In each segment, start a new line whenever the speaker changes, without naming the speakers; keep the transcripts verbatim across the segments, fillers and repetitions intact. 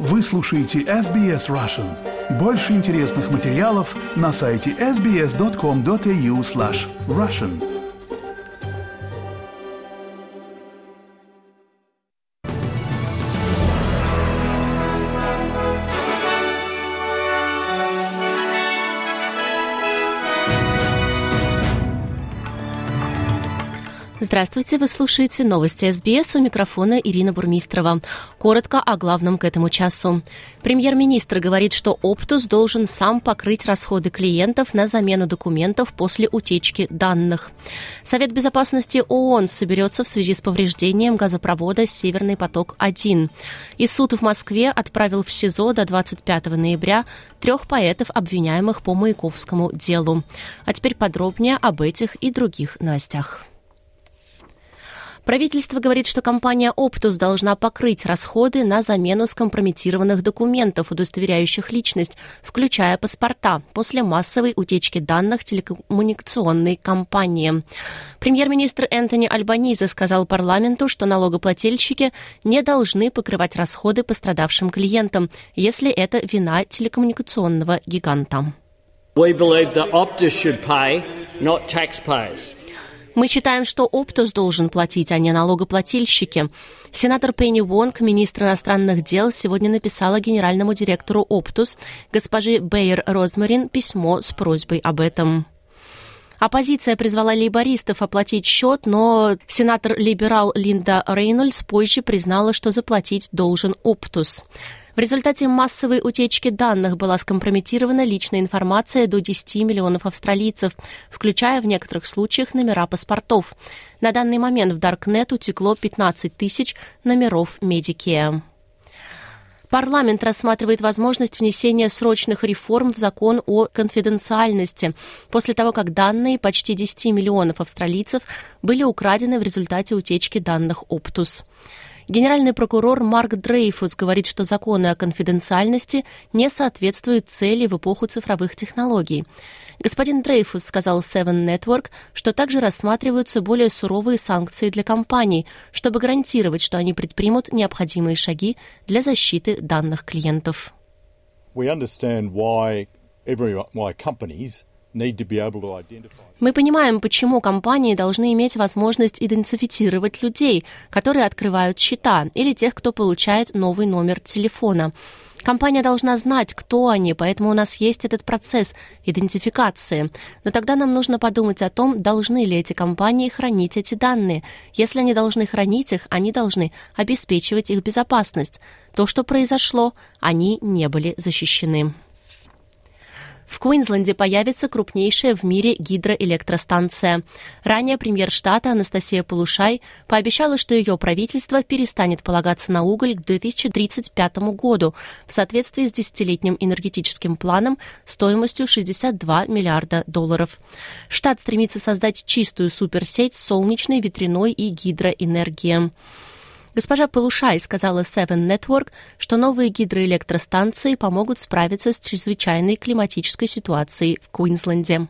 Вы слушаете эс би эс Russian. Больше интересных материалов на сайте эс би эс точка ком точка эй ю слэш Russian.
Здравствуйте, вы слушаете новости эс би эс, у микрофона Ирина Бурмистрова. Коротко о главном к этому часу. Премьер-министр говорит, что Optus должен сам покрыть расходы клиентов на замену документов после утечки данных. Совет безопасности ООН соберется в связи с повреждением газопровода «Северный поток-один». И суд в Москве отправил в СИЗО до двадцать пятого ноября трех поэтов, обвиняемых по Маяковскому делу. А теперь подробнее об этих и других новостях. Правительство говорит, что компания Optus должна покрыть расходы на замену скомпрометированных документов, удостоверяющих личность, включая паспорта, после массовой утечки данных телекоммуникационной компании. Премьер-министр Энтони Альбанизе сказал парламенту, что налогоплательщики не должны покрывать расходы пострадавшим клиентам, если это вина телекоммуникационного гиганта.
We believe that Optus should pay, not taxpayers.
Мы считаем, что Optus должен платить, а не налогоплательщики. Сенатор Пенни Вонг, министр иностранных дел, сегодня написала генеральному директору Optus, госпоже Бэйер Розмарин, письмо с просьбой об этом. Оппозиция призвала лейбористов оплатить счет, но сенатор-либерал Линда Рейнольдс позже признала, что заплатить должен Optus. В результате массовой утечки данных была скомпрометирована личная информация до десяти миллионов австралийцев, включая в некоторых случаях номера паспортов. На данный момент в Даркнет утекло пятнадцать тысяч номеров Medicare. Парламент рассматривает возможность внесения срочных реформ в закон о конфиденциальности после того, как данные почти десяти миллионов австралийцев были украдены в результате утечки данных Optus. Генеральный прокурор Марк Дрейфус говорит, что законы о конфиденциальности не соответствуют цели в эпоху цифровых технологий. Господин Дрейфус сказал Seven Network, что также рассматриваются более суровые санкции для компаний, чтобы гарантировать, что они предпримут необходимые шаги для защиты данных клиентов.
We understand why every, why companies
Мы понимаем, почему компании должны иметь возможность идентифицировать людей, которые открывают счета, или тех, кто получает новый номер телефона. Компания должна знать, кто они, поэтому у нас есть этот процесс идентификации. Но тогда нам нужно подумать о том, должны ли эти компании хранить эти данные. Если они должны хранить их, они должны обеспечивать их безопасность. То, что произошло, они не были защищены. В Квинсленде появится крупнейшая в мире гидроэлектростанция. Ранее премьер штата Анастасия Полушай пообещала, что ее правительство перестанет полагаться на уголь к две тысячи тридцать пятому году в соответствии с десятилетним энергетическим планом стоимостью шестьдесят два миллиарда долларов. Штат стремится создать чистую суперсеть солнечной, ветряной и гидроэнергии. Госпожа Полушай сказала Seven Network, что новые гидроэлектростанции помогут справиться с чрезвычайной климатической ситуацией в Квинсленде.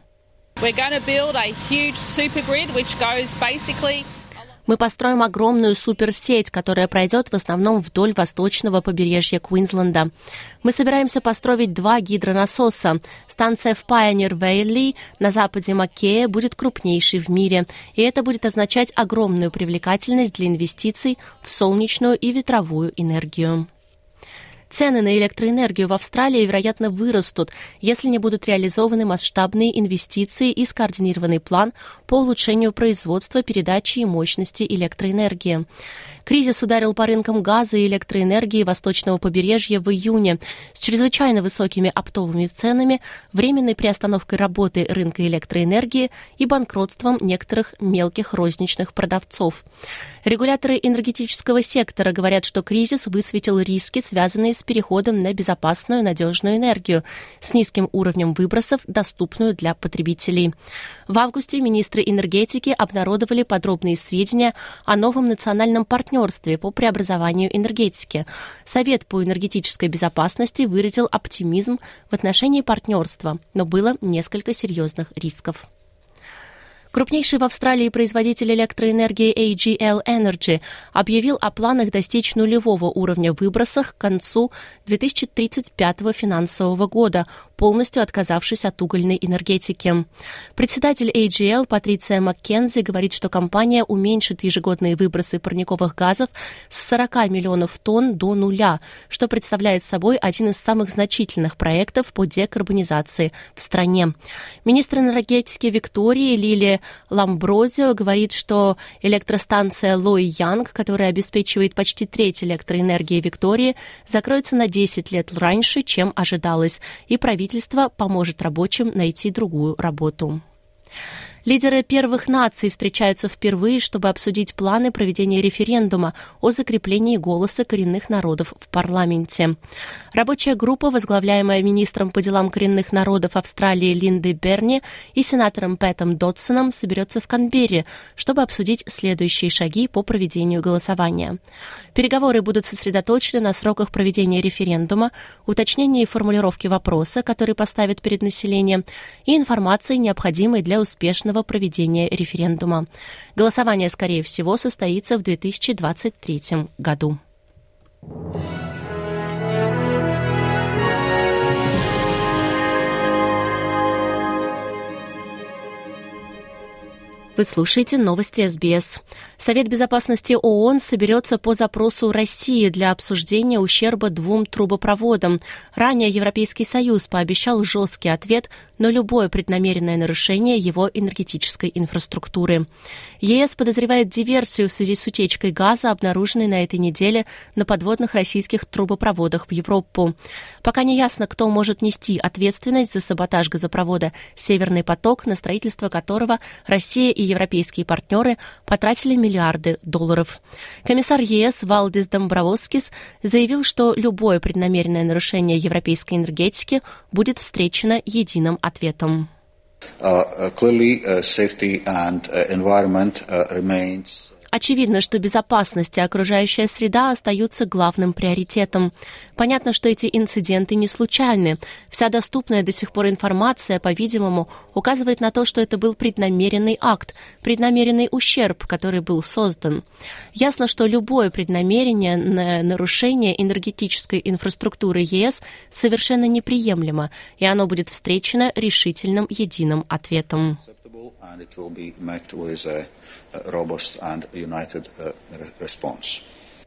Мы построим огромную суперсеть, которая пройдет в основном вдоль восточного побережья Квинсленда. Мы собираемся построить два гидронасоса. Станция в Пайонир Вейли на западе Маккея будет крупнейшей в мире, и это будет означать огромную привлекательность для инвестиций в солнечную и ветровую энергию. Цены на электроэнергию в Австралии, вероятно, вырастут, если не будут реализованы масштабные инвестиции и скоординированный план по улучшению производства, передачи и мощности электроэнергии. Кризис ударил по рынкам газа и электроэнергии восточного побережья в июне с чрезвычайно высокими оптовыми ценами, временной приостановкой работы рынка электроэнергии и банкротством некоторых мелких розничных продавцов. Регуляторы энергетического сектора говорят, что кризис высветил риски, связанные с переходом на безопасную, надежную энергию, с низким уровнем выбросов, доступную для потребителей. В августе министры энергетики обнародовали подробные сведения о новом национальном партнерстве по преобразованию энергетики. Совет по энергетической безопасности выразил оптимизм в отношении партнерства, но было несколько серьезных рисков. Крупнейший в Австралии производитель электроэнергии эй джи эл Energy объявил о планах достичь нулевого уровня в выбросах к концу две тысячи тридцать пятого финансового года, полностью отказавшись от угольной энергетики. Председатель эй джи эл Патриция Маккензи говорит, что компания уменьшит ежегодные выбросы парниковых газов с сорока миллионов тонн до нуля, что представляет собой один из самых значительных проектов по декарбонизации в стране. Министр энергетики Виктории Лили Ламброзио говорит, что электростанция Лой Янг, которая обеспечивает почти треть электроэнергии Виктории, закроется на десять лет раньше, чем ожидалось, и правительство поможет рабочим найти другую работу. Лидеры первых наций встречаются впервые, чтобы обсудить планы проведения референдума о закреплении голоса коренных народов в парламенте. Рабочая группа, возглавляемая министром по делам коренных народов Австралии Линдой Берни и сенатором Пэтом Додсоном, соберется в Канберре, чтобы обсудить следующие шаги по проведению голосования. Переговоры будут сосредоточены на сроках проведения референдума, уточнении формулировки вопроса, который поставят перед населением, и информации, необходимой для успешного проведения референдума. Голосование, скорее всего, состоится в две тысячи двадцать третьем году. Вы слушаете новости эс би эс. Совет безопасности ООН соберется по запросу России для обсуждения ущерба двум трубопроводам. Ранее Европейский Союз пообещал жесткий ответ на любое преднамеренное нарушение его энергетической инфраструктуры. ЕС подозревает диверсию в связи с утечкой газа, обнаруженной на этой неделе на подводных российских трубопроводах в Европу. Пока не ясно, кто может нести ответственность за саботаж газопровода «Северный поток», на строительство которого Россия и европейские партнеры потратили миллиарды долларов. Комиссар ЕС Валдис Домбровскис заявил, что любое преднамеренное нарушение европейской энергетики будет встречено единым ответом.
Uh, clearly, uh, safety and uh, environment uh, remains.
Очевидно, что безопасность и окружающая среда остаются главным приоритетом. Понятно, что эти инциденты не случайны. Вся доступная до сих пор информация, по-видимому, указывает на то, что это был преднамеренный акт, преднамеренный ущерб, который был создан. Ясно, что любое преднамеренное нарушение энергетической инфраструктуры ЕС совершенно неприемлемо, и оно будет встречено решительным единым ответом.
And it will be met with a robust and united response.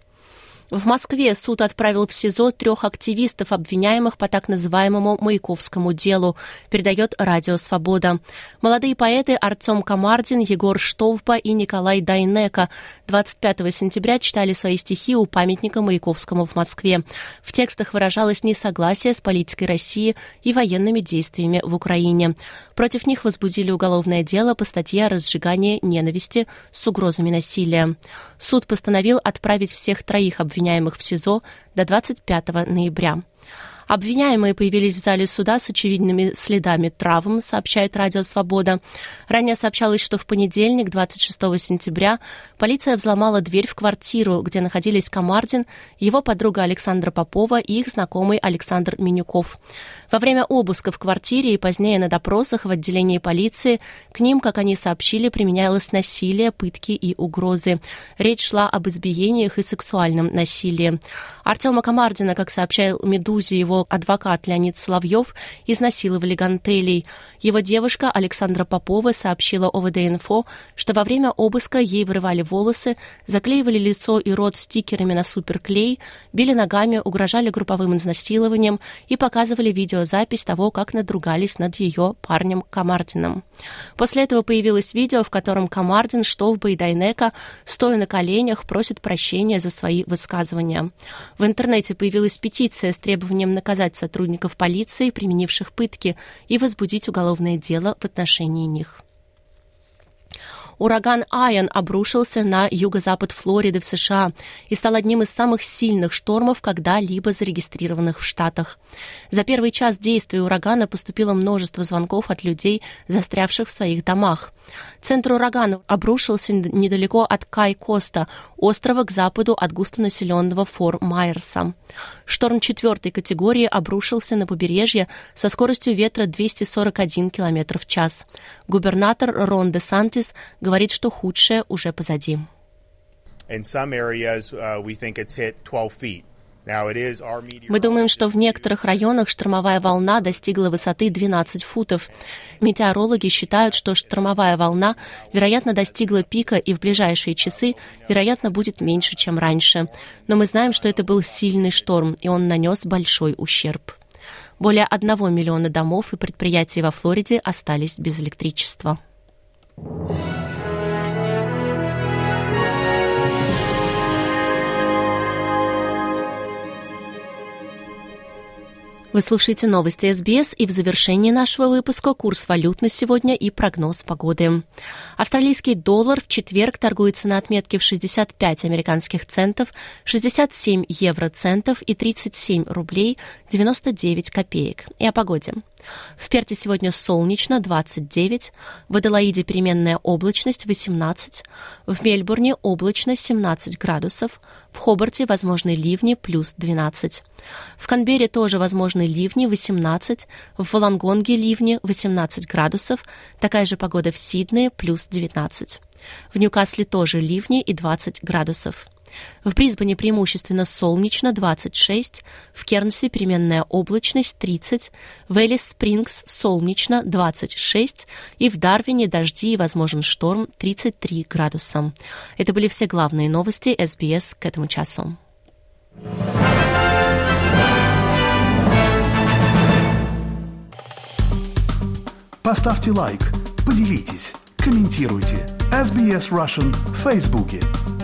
В Москве суд отправил в СИЗО трех активистов, обвиняемых по так называемому Маяковскому делу, передает Радио Свобода. Молодые поэты Артем Камардин, Егор Штовба и Николай Дайнеко двадцать пятого сентября читали свои стихи у памятника Маяковскому в Москве. В текстах выражалось несогласие с политикой России и военными действиями в Украине. Против них возбудили уголовное дело по статье о разжигании ненависти с угрозами насилия. Суд постановил отправить всех троих обвиняемых в СИЗО до двадцать пятого ноября. Обвиняемые появились в зале суда с очевидными следами травм, сообщает Радио Свобода. Ранее сообщалось, что в понедельник, двадцать шестого сентября, полиция взломала дверь в квартиру, где находились Камардин, его подруга Александра Попова и их знакомый Александр Минюков. Во время обыска в квартире и позднее на допросах в отделении полиции к ним, как они сообщили, применялось насилие, пытки и угрозы. Речь шла об избиениях и сексуальном насилии. Артема Камардина, как сообщал «Медузе» его адвокат Леонид Соловьев, изнасиловали гантелей. Его девушка Александра Попова сообщила о вэ дэ-инфо, что во время обыска ей вырывали волосы, заклеивали лицо и рот стикерами на суперклей, били ногами, угрожали групповым изнасилованием и показывали видеозапись того, как надругались над ее парнем Камардином. После этого появилось видео, в котором Камардин, Штовба и Дайнеко, стоя на коленях, просят прощения за свои высказывания. В интернете появилась петиция с требованием наказать сотрудников полиции, применивших пытки, и возбудить уголовное дело в отношении них. Ураган Айан обрушился на юго-запад Флориды в США и стал одним из самых сильных штормов, когда-либо зарегистрированных в Штатах. За первый час действия урагана поступило множество звонков от людей, застрявших в своих домах. Центр урагана обрушился недалеко от Кай-Коста, острова к западу от густонаселенного Форт Майерса. Шторм четвертой категории обрушился на побережье со скоростью ветра двести сорок один километр в час. Губернатор Рон Де Сантис говорит, что худшее уже позади.
In some areas, uh, we think it's hit twelve feet.
Мы думаем, что в некоторых районах штормовая волна достигла высоты двенадцать футов. Метеорологи считают, что штормовая волна, вероятно, достигла пика и в ближайшие часы, вероятно, будет меньше, чем раньше. Но мы знаем, что это был сильный шторм, и он нанес большой ущерб. Более одного миллиона домов и предприятий во Флориде остались без электричества. Вы слушаете новости эс би эс, и в завершении нашего выпуска курс валют на сегодня и прогноз погоды. Австралийский доллар в четверг торгуется на отметке в шестьдесят пять американских центов, шестьдесят семь евроцентов и тридцать семь рублей девяносто девять копеек. И о погоде. В Перте сегодня солнечно, двадцать девять, в Аделаиде переменная облачность, восемнадцать, в Мельбурне облачно, семнадцать градусов, в Хобарте возможны ливни, плюс двенадцать. В Канберре тоже возможны ливни, восемнадцать, в Волонгонге ливни, восемнадцать градусов, такая же погода в Сиднее, плюс девятнадцать. В Ньюкасле тоже ливни и двадцать градусов. В Брисбене преимущественно солнечно, двадцать шесть, в Кернсе переменная облачность, тридцать, в Элис-Спрингс солнечно, двадцать шесть, и в Дарвине дожди и возможен шторм, тридцать три градуса. Это были все главные новости эс би эс к этому часу.
Поставьте лайк, поделитесь, комментируйте. эс би эс Russian в Фейсбуке.